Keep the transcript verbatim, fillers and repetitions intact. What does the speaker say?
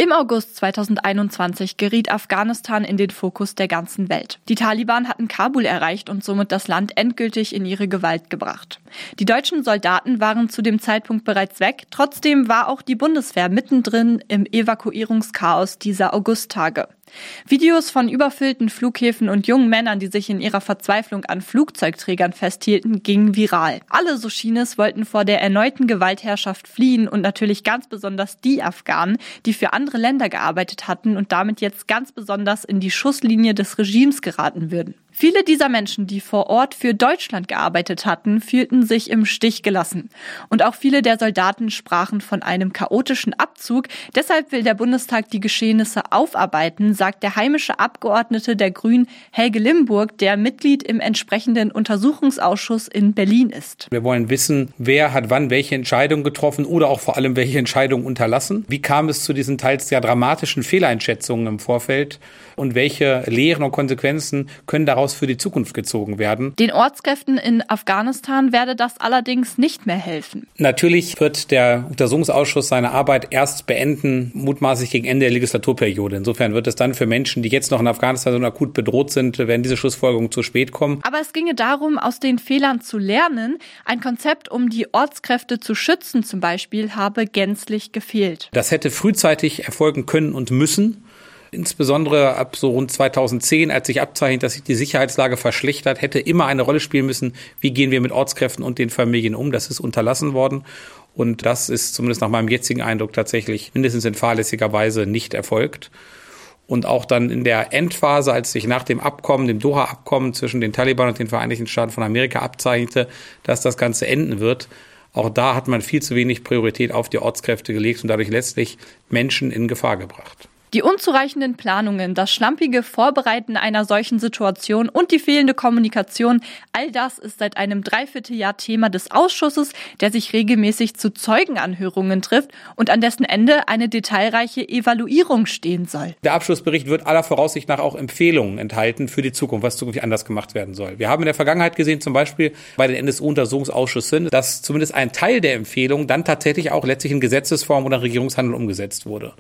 Im August zweitausendeinundzwanzig geriet Afghanistan in den Fokus der ganzen Welt. Die Taliban hatten Kabul erreicht und somit das Land endgültig in ihre Gewalt gebracht. Die deutschen Soldaten waren zu dem Zeitpunkt bereits weg. Trotzdem war auch die Bundeswehr mittendrin im Evakuierungschaos dieser Augusttage. Videos von überfüllten Flughäfen und jungen Männern, die sich in ihrer Verzweiflung an Flugzeugträgern festhielten, gingen viral. Alle, so schien es, wollten vor der erneuten Gewaltherrschaft fliehen und natürlich ganz besonders die Afghanen, die für andere Länder gearbeitet hatten und damit jetzt ganz besonders in die Schusslinie des Regimes geraten würden. Viele dieser Menschen, die vor Ort für Deutschland gearbeitet hatten, fühlten sich im Stich gelassen. Und auch viele der Soldaten sprachen von einem chaotischen Abzug. Deshalb will der Bundestag die Geschehnisse aufarbeiten, sagt der heimische Abgeordnete der Grünen Helge Limburg, der Mitglied im entsprechenden Untersuchungsausschuss in Berlin ist. Wir wollen wissen, wer hat wann welche Entscheidung getroffen oder auch vor allem welche Entscheidung unterlassen. Wie kam es zu diesen teils sehr dramatischen Fehleinschätzungen im Vorfeld und welche Lehren und Konsequenzen können daraus für die Zukunft gezogen werden? Den Ortskräften in Afghanistan werde das allerdings nicht mehr helfen. Natürlich wird der Untersuchungsausschuss seine Arbeit erst beenden, mutmaßlich gegen Ende der Legislaturperiode. Insofern wird es dann für Menschen, die jetzt noch in Afghanistan so akut bedroht sind, werden diese Schlussfolgerungen zu spät kommen. Aber es ginge darum, aus den Fehlern zu lernen. Ein Konzept, um die Ortskräfte zu schützen zum Beispiel, habe gänzlich gefehlt. Das hätte frühzeitig erfolgen können und müssen. Insbesondere ab so rund zweitausendzehn, als sich abzeichnet, dass sich die Sicherheitslage verschlechtert, hätte immer eine Rolle spielen müssen, wie gehen wir mit Ortskräften und den Familien um. Das ist unterlassen worden. Und das ist zumindest nach meinem jetzigen Eindruck tatsächlich mindestens in fahrlässiger Weise nicht erfolgt. Und auch dann in der Endphase, als sich nach dem Abkommen, dem Doha-Abkommen zwischen den Taliban und den Vereinigten Staaten von Amerika abzeichnete, dass das Ganze enden wird, auch da hat man viel zu wenig Priorität auf die Ortskräfte gelegt und dadurch letztlich Menschen in Gefahr gebracht. Die unzureichenden Planungen, das schlampige Vorbereiten einer solchen Situation und die fehlende Kommunikation, all das ist seit einem Dreivierteljahr Thema des Ausschusses, der sich regelmäßig zu Zeugenanhörungen trifft und an dessen Ende eine detailreiche Evaluierung stehen soll. Der Abschlussbericht wird aller Voraussicht nach auch Empfehlungen enthalten für die Zukunft, was zukünftig anders gemacht werden soll. Wir haben in der Vergangenheit gesehen, zum Beispiel bei den N S U-Untersuchungsausschüssen, dass zumindest ein Teil der Empfehlungen dann tatsächlich auch letztlich in Gesetzesform oder Regierungshandel umgesetzt wurde.